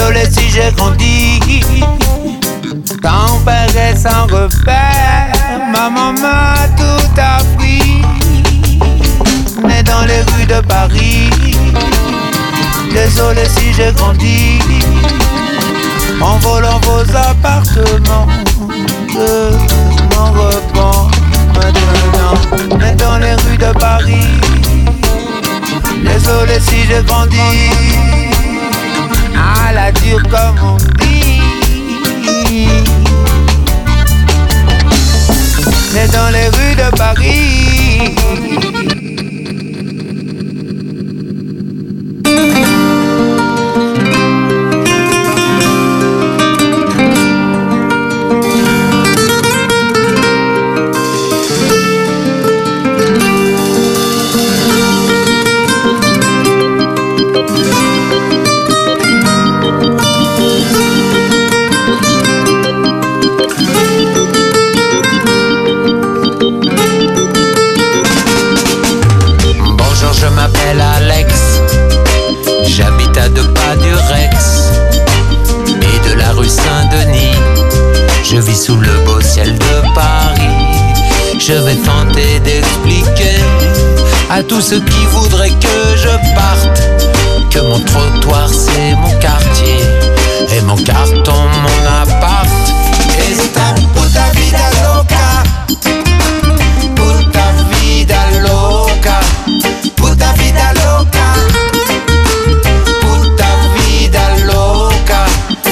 Speaker 1: Désolé si j'ai grandi. Ton père est sans repère. Ma maman a tout appris. Né dans les rues de Paris. Désolé si j'ai grandi. En volant vos appartements. Je m'en repens maintenant. Né dans les rues de Paris. Désolé si j'ai grandi. À la dure comme on dit. Né dans les rues de Paris. Je m'appelle Alex, j'habite à 2 pas du Rex et de la rue Saint-Denis. Je vis sous le beau ciel de Paris. Je vais tenter d'expliquer à tous ceux qui voudraient que je parte que mon trottoir c'est mon quartier et mon carton mon appart. Esta puta vida loca, puta vida loca. Puta vida loca, puta vida loca.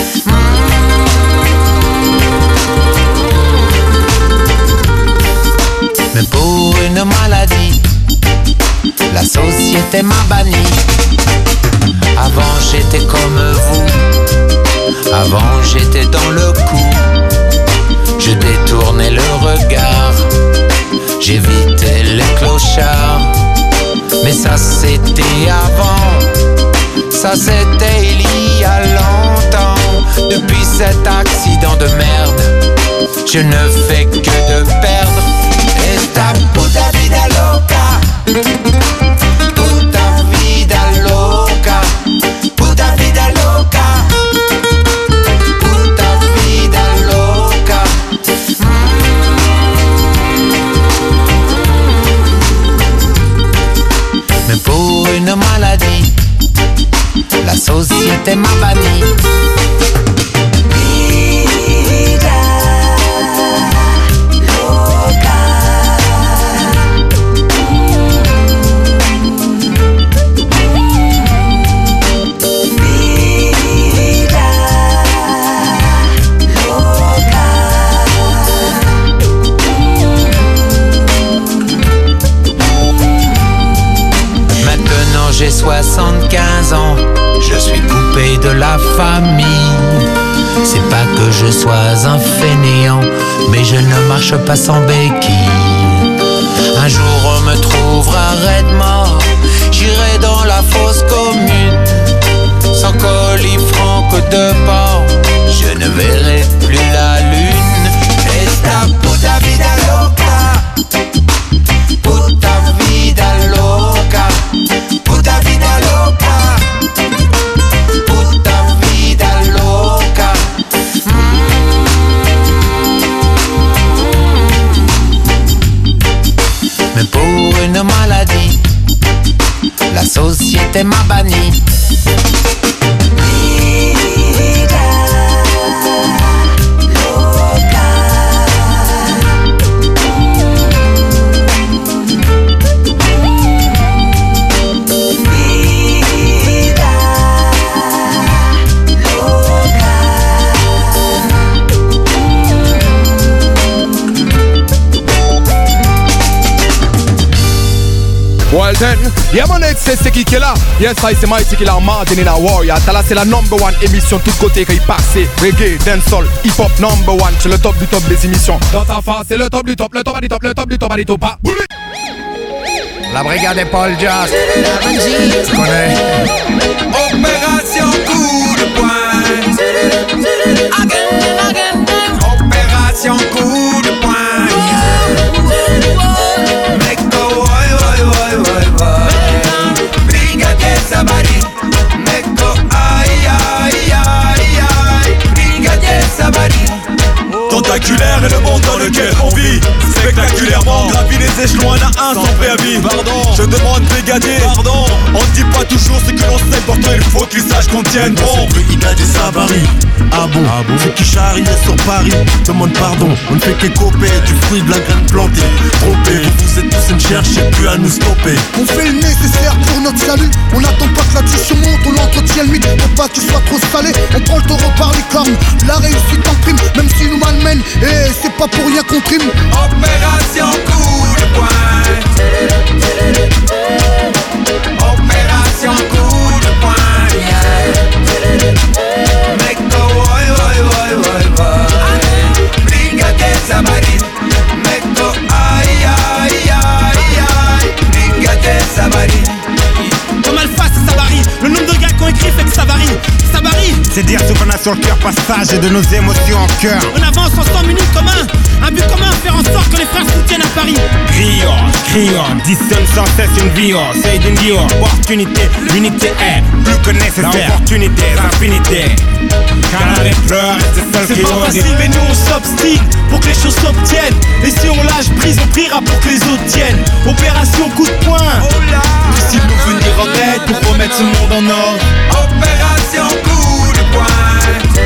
Speaker 1: Mais pour une maladie, la société m'a banni. Avant j'étais comme vous, avant j'étais dans le coup. Je détournais le regard, j'évitais les clochards. Mais ça c'était avant, ça c'était il y a longtemps. Depuis cet accident de merde, je ne fais que de perdre. Esta puta vida loca, puta vida loca, puta vida loca, puta vida loca. Mais pour une maladie, la société m'a banni. Vida loca. Vida loca. Maintenant j'ai 75 ans, je suis coupé de la famille. C'est pas que je sois un fainéant, mais je ne marche pas sans béquille. Un jour on me trouvera raide mort, j'irai dans la fosse commune. Sans colifranc que de porc, je ne verrai plus la lune. Esta puta vida loca, puta vida loca, puta vida loca, puta vida loca. Mais pour une maladie, la société m'a banni.
Speaker 11: Well then, yeah mon ex c'est qui est là. Yes I c'est Mighty qui l'a Martin in a warrior. Tala c'est la number one émission tout côté qui passe. Reggae, dancehall, hip hop number one. C'est le top du top des émissions. Dans ta face c'est le top du top, le top du top, le top du top, du top.
Speaker 7: La brigade des Paul Jazz. Tu connais.
Speaker 1: Opération coup de poing. Opération coup de poing. Brigade Sabari. Neko ay ay ay.
Speaker 12: quelle envie. Spectaculairement gravi les échelons à un sans préavis. Pardon, je demande brigadier. Pardon, on ne dit pas toujours ce que l'on sait, pourtant il faut qu'ils sachent qu'on tienne bon.
Speaker 13: Il a des savaries. Ah bon, ceux qui charriaient sur Paris demande pardon, on ne fait qu'écoper du fruit de la graine plantée. Trompé, vous êtes tous une cherchez plus à nous stopper.
Speaker 14: On fait le nécessaire pour notre salut. On n'attend pas que la discussion monte, on entretient le mythe. Pour pas qu'il soit trop salé, on prend le taureau par les cornes. La réussite en prime, même si nous malmène. Et c'est pas pour rien qu'on trime.
Speaker 1: Opération coup de poing. Opération coup de poing, yeah. Mecco, oi, oi, oi, oi, oi. Brigade Sabarine. Mecco, aïe, aïe, aïe, aïe. Brigade Sabarine.
Speaker 15: Comme Alpha, c'est Sabari. Le nombre de gars qui ont écrit fait que ça varie. Sabari,
Speaker 11: c'est dire ce qu'on a sur le cœur, passage de nos émotions en cœur.
Speaker 15: On avance en 100 minutes commun. Un but commun, faire en sorte que les frères soutiennent à Paris.
Speaker 11: Crions, dissonne sans cesse une vie, c'est d'une vie, opportunité. L'unité est plus que nécessaire. L'opportunité, l'infinité. Car les pleurs, c'est
Speaker 15: pas facile, mais nous on s'obstine pour que les choses s'obtiennent. Et si on lâche prise, on priera pour que les autres tiennent. Opération coup de poing. Difficile de nous venir en aide pour remettre ce monde en ordre.
Speaker 1: Opération coup de poing.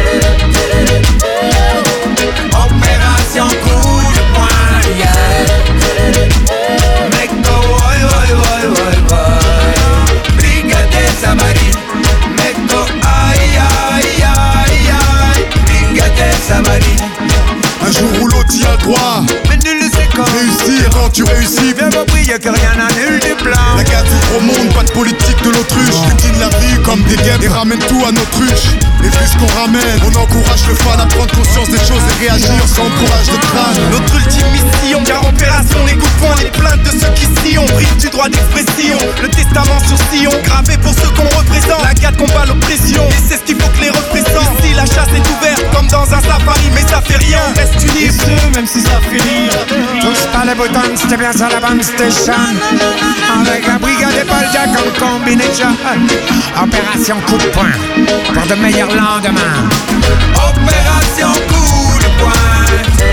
Speaker 1: Opération coup de poing, yeah. Mecco, oi, oi, oi, oi, oi. Brigade Sabarine. Mecco, aïe, aïe, aïe, aïe. Brigade Sabarine.
Speaker 13: Un jour où l'autre y a droit.
Speaker 1: Mais nul ne sait quand
Speaker 13: réussir. Quand tu réussis,
Speaker 1: bien compris, y'a que rien à nul du plan.
Speaker 13: La garde s'ouvre au monde, pas de politique de l'autruche. Décline la vie comme des guêpes et ramène tout à notre ruche. Et vu ce qu'on ramène, on encourage le fan à prendre conscience des choses et réagir sans courage de crâne.
Speaker 15: Notre ultime mission, car opération les coups de poing, les plaintes de ceux qui s'y ont pris du droit d'expression. Le testament sur Sion, gravé pour ceux qu'on représente. La garde combat l'oppression, et c'est ce qu'il faut que les représentent. Ici la chasse est ouverte comme dans un safari, mais ça fait rien, on reste unis. Et ce, même si ça fait rire.
Speaker 1: Touche pas les boutons, c'était bien sur la bonne station. Avec la brigade et Paul Jack en combinaison. Opération coup de poing, pour de meilleurs lendemains. Opération coup de poing.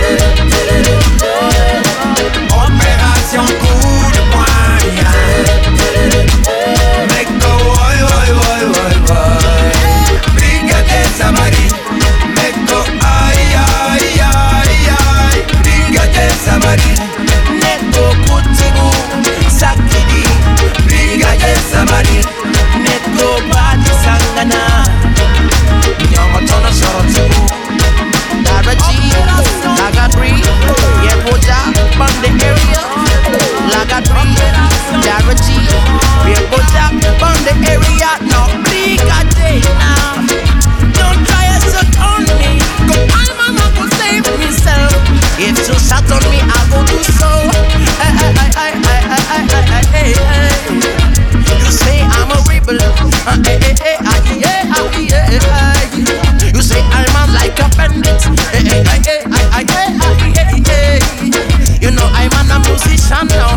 Speaker 1: Opération coup de poing, yeah. Mecco, oi, oi, oi, oi, oi. Brigade Sabarine. Mecco, aïe, aïe, aïe, aïe. Brigade Sabarine. Netto Kutibu, Sakidi. Brigade Sabarine. Netto Badi Sangana. Nyongotono Sorotu. Daraji, Lagadri, Yeboja, from the area. Lagadri, Daraji, Yeboja, from the area. No brigade now. Don't try to on me. Cause I'm not gonna save myself. If you shot on me, I go do so. You say I'm a rebel. You say I'm a like a bandit. You know I'm a musician now.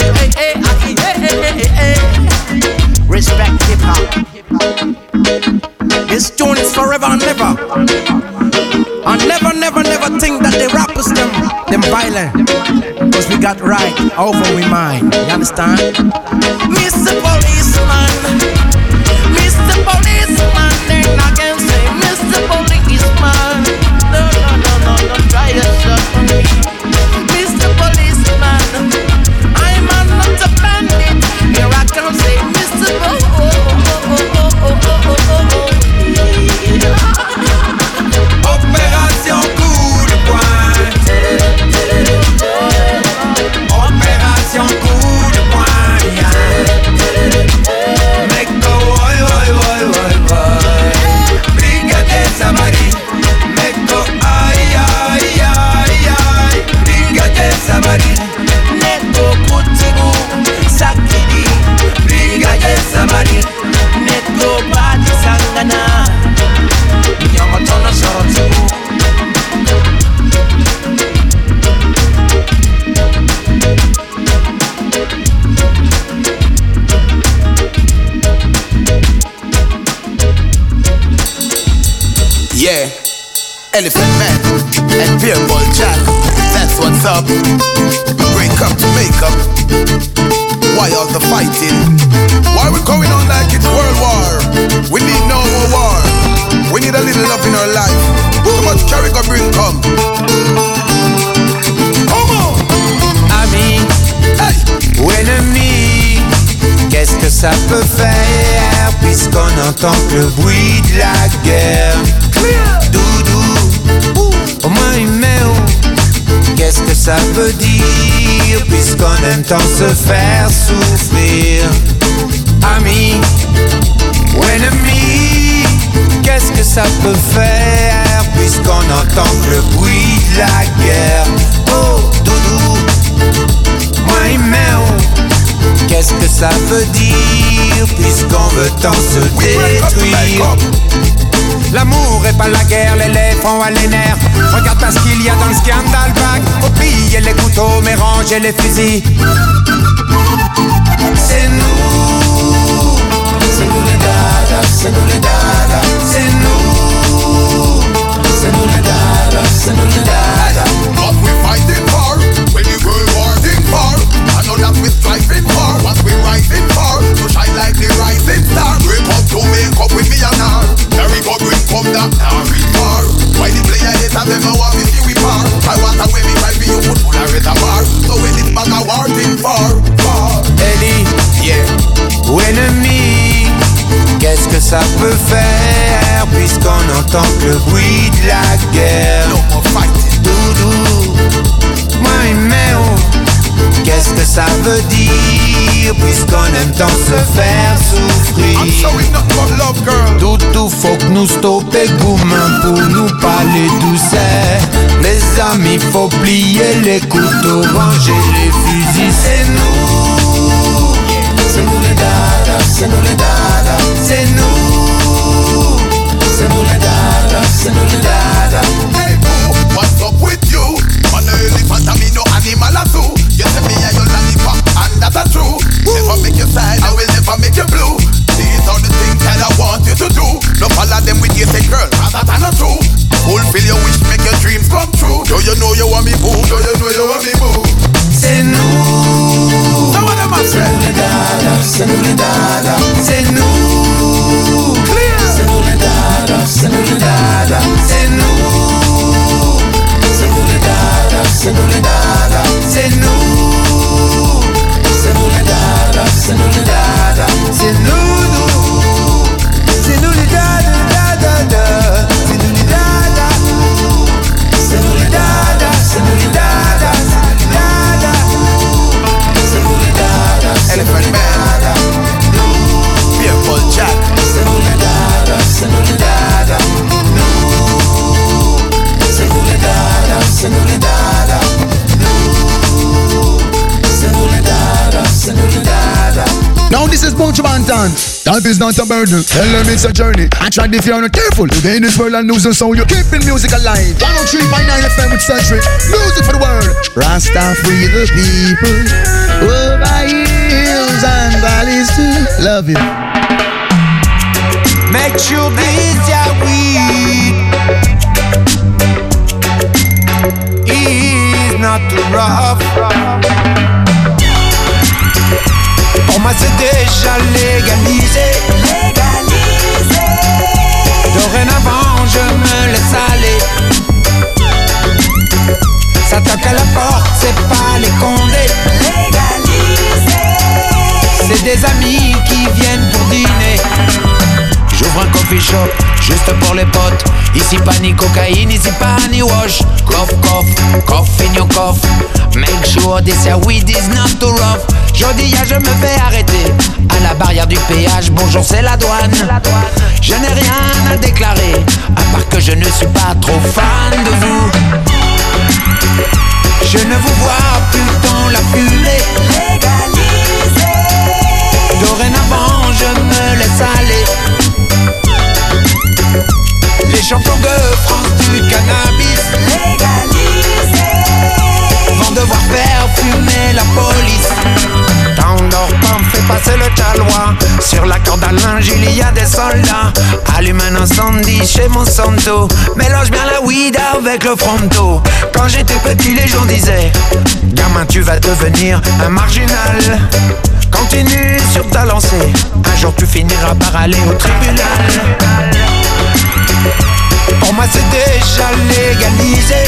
Speaker 1: Respect hip hop. This tune is forever and never. And never, never, never think that the rappers them violent. Cause we got right over we mind. You understand? Mr. Policeman, Mr. Policeman, then I can say Mr. Policeman. No, no, no, no, don't try to shut on me. Mr. Policeman, I'm not a bandit. Here I can say Mr. Opération coup de poing. Opération coup de poing, yeah. Mecco, oi, oi, oi, oi, oi. Brigade Sabarine. Mecco, aïe, aïe, aïe, aïe. Brigade Sabarine. Netto Kutibu, Sakidi. Brigade Sabarine. Netto Badi Sangana. Nyongotono Sorotu.
Speaker 2: Yeah, Elephant Man and Pierre Paul Jack. That's what's up. Break up to make up. Why all the fighting? Why we going on like it's World War? We need no more war. We need a little love in our life. Too much carry go bring come. Come on.
Speaker 1: Amis, hey. Ou ennemis, qu'est-ce que ça peut faire puisqu'on entend que le bruit de la guerre? Doudou, au moins une main. Qu'est-ce que ça veut dire puisqu'on aime tant se faire souffrir? Amis ou ennemis, qu'est-ce que ça peut faire puisqu'on entend le bruit de la guerre? Oh doudou, moi il m'aime. Qu'est-ce que ça veut dire puisqu'on veut tant se détruire? L'amour est pas la guerre, les lèvres ont à les nerfs. Regarde pas ce qu'il y a dans le scandale vague. Oubliez les couteaux, mélangez les fusils. C'est nous. C'est nous les dada, c'est nous les dada. C'est nous. C'est nous les dada, c'est nous les dada.
Speaker 2: What we fighting for? When the world war thing for? I know that we striving for. What we rising for? To shine like the rising star. Break up to make up with me and her. Carry go bring come that now we far. Why the player hate and them want me see we far? I want a way me try for you put full of reservoir. So when it's back a war thing for.
Speaker 1: Ellie, yeah, ou ennemi, qu'est-ce que ça peut faire puisqu'on entend que le bruit de la guerre?
Speaker 2: No more fighting.
Speaker 1: Doudou, moi il m'aime. Qu'est-ce que ça veut dire puisqu'on aime tant se faire souffrir?
Speaker 2: I'm showing nothing but love, girl.
Speaker 1: Doudou, faut que nous stopper Goumin pour nous parler douceur. Les amis, faut plier les couteaux, ranger les fusils. C'est nous. C'est nous les dada, c'est nous les dada. C'est nous. C'est nous les dada, c'est nous les dada.
Speaker 2: Hey boo, what's up with you? On a elephant and me no animal at all. You tell me I your lollipop and that's a true. Never make you sad, I will never make you blue. These are the things that I want you to do. No follow them with you say girl, rather than a true. Fulfill your wish, make your dreams come true. Do you know you want me boo? Do you know you want me boo?
Speaker 1: C'est nous.
Speaker 2: So what am I saying?
Speaker 1: C'est nous les dada, c'est nous.
Speaker 2: Clear.
Speaker 1: C'est nous les dada, c'est nous les dada, c'est nous. C'est nous les dada, c'est nous les dada, c'est nous. C'est nous les dada, c'est nous les dada, c'est nous. C'est nous les dada, dada, c'est nous les dada. C'est nous les dada, c'est nous les dada, c'est nous les dada.
Speaker 2: Elephant Man, Pierre-Paul Jack.
Speaker 1: C'est nous les dada, c'est nous les dada. C'est nous les dada, c'est nous les dada. C'est nous les dada, c'est nous les dada.
Speaker 14: Now this is Bunch Bantan. Life is not a burden. Tell them it's a journey. I tried if you're not careful. Today in this world and losing soul. You're keeping music alive. 103.9 FM with Century. Music for the world. Rasta free the people. Over hills and valleys too. Love you.
Speaker 1: Make sure this your week is not too rough. Pour moi c'est déjà légalisé. Légalisé. Dorénavant je me laisse aller. Ça toque à la porte, c'est pas les condés. Légalisé. C'est des amis qui viennent pour dîner. J'ouvre un coffee shop, juste pour les potes. Ici pas ni cocaïne, ici pas ni wash. Cough, cough, cough in your cough. Make sure this your weed is not too rough. Jodi, je me fais arrêter à la barrière du péage, bonjour c'est la douane. Je n'ai rien à déclarer, à part que je ne suis pas trop fan de vous. Je ne vous vois plus dans la fumée. Légalisé. Dorénavant je me laisse aller. Les champions de France du cannabis légalisé vont devoir faire fumer la police. T'endors pas, me fais passer le talois. Sur la corde à linge, il y a des sols Allume un incendie chez Monsanto, mélange bien la weed avec le fronto. Quand j'étais petit, les gens disaient: gamin, tu vas devenir un marginal. Continue sur ta lancée, un jour tu finiras par aller au tribunal. Pour moi c'est déjà légalisé.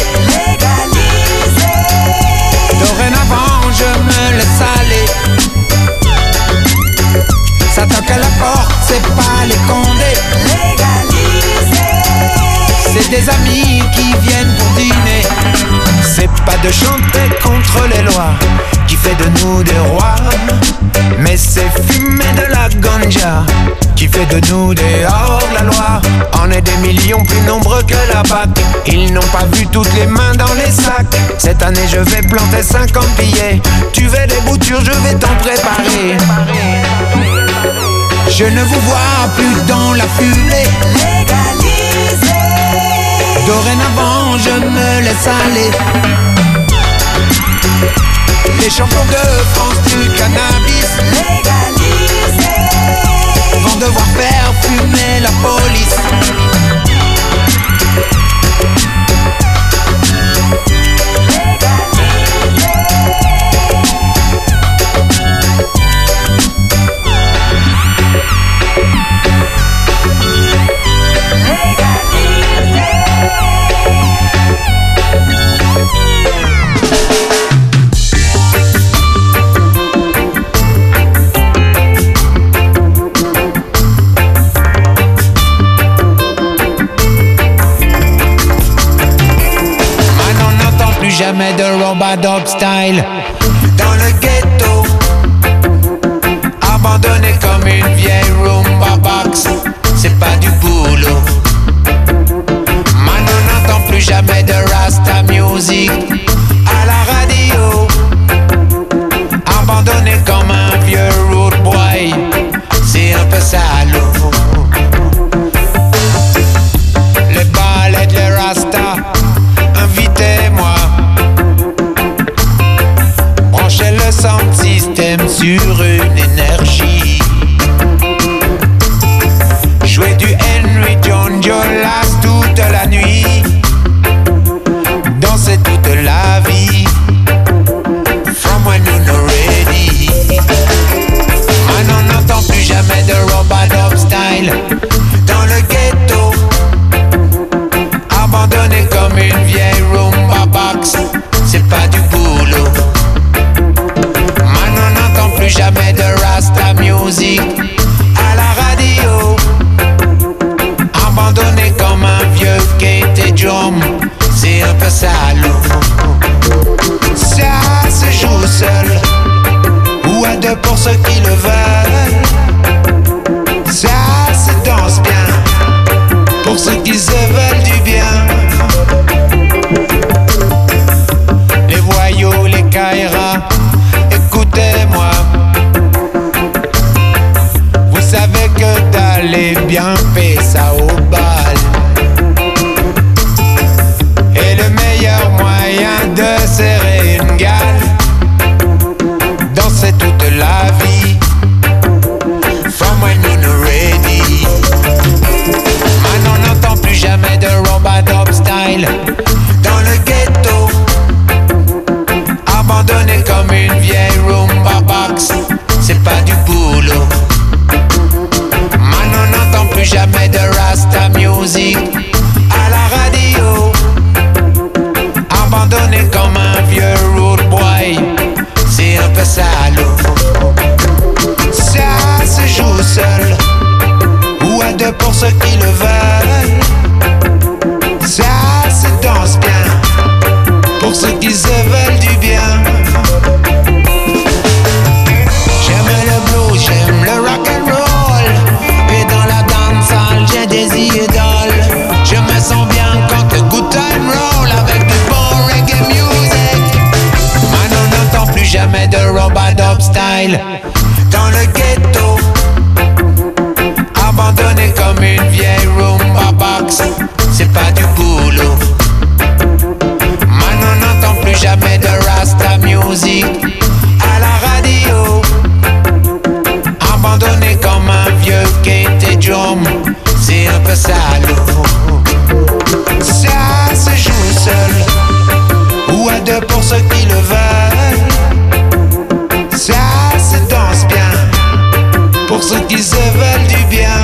Speaker 1: Dorénavant je me laisse aller. Ça toque à la porte, c'est pas les condés. C'est des amis qui viennent pour dîner. C'est pas de chanter contre les lois qui fait de nous des rois, mais c'est fumer de la ganja qui fait de nous des hors-la-loi. On est des millions plus nombreux que la BAC. Ils n'ont pas vu toutes les mains dans les sacs. Cette année je vais planter 50 billets. Tu veux des boutures, je vais t'en préparer. Je ne vous vois plus dans la fumée. Dorénavant je me laisse aller. Les champions de France du cannabis vont devoir faire fumer la police. Jamais de Robadop style dans le ghetto, abandonné comme une vieille rumba box. C'est pas du boulot. Man, on n'entend plus jamais de Rasta music à la radio, abandonné comme un vieux road boy. C'est un peu salaud. Les ballettes, les Rasta, invitez-moi. Branchez le sound system sur une énergie. Jouer du Henry John Jolas toute la nuit. Danser toute la vie. From when you're not ready. Man, on n'entend plus jamais de Robadop style dans le ghetto, abandonné comme une vieille rumba box. C'est pas du boulot. Man, on n'entend plus jamais de Rasta music à la radio, abandonné comme un vieux Kate Drum. C'est un peu salaud. Ça se joue seul ou à deux pour ceux qui le veulent. Ça se danse bien pour ceux qui se veulent du bien. Les voyous, les Kaira, écoutez-moi. Vous savez que d'aller bien payer ça au bal est le meilleur moyen de serrer une gale. Danser toute la vie. From when you're not ready. Man, on n'entend plus jamais de Robadop style dans le ghetto, abandonné comme une vieille rumba box. C'est pas du boulot. Man, on n'entend plus jamais de Rasta music à la radio, abandonné comme un vieux road boy. C'est un peu salaud. Ça se joue seul ou à deux pour ceux qui le veulent. Ça se danse bien pour ceux qui se veulent du bien. J'aime le blues, j'aime le rock and roll, et dans la dancehall j'ai des idoles. Je me sens bien quand le good time roll avec du bon reggae music. Man, on n'entend plus jamais de Robadop style dans le ghetto, abandonné comme une vieille rumba box. C'est pas du boulot. Man, on n'entend plus jamais de Rasta music à la radio, abandonné comme un vieux Kate Drum. C'est que ça l'ouvre. Ça se joue seul ou à deux pour ceux qui le veulent. Ça se danse bien pour ceux qui se veulent du bien.